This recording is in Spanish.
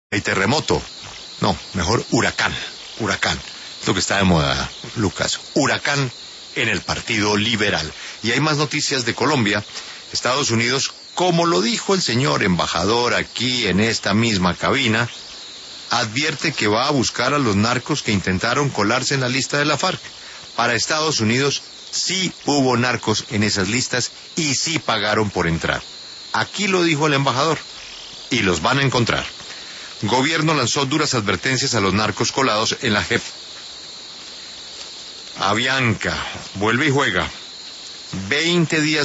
Hay terremoto. No, mejor huracán. Huracán. Es lo que está de moda, Lucas. Huracán en el Partido Liberal. Y hay más noticias de Colombia. Estados Unidos, como lo dijo el señor embajador aquí en esta misma cabina, advierte que va a buscar a los narcos que intentaron colarse en la lista de la FARC. Para Estados Unidos sí hubo narcos en esas listas y sí pagaron por entrar. Aquí lo dijo el embajador. Y los van a encontrar. Gobierno lanzó duras advertencias a los narcos colados en la JEP. Avianca vuelve y juega. 20 días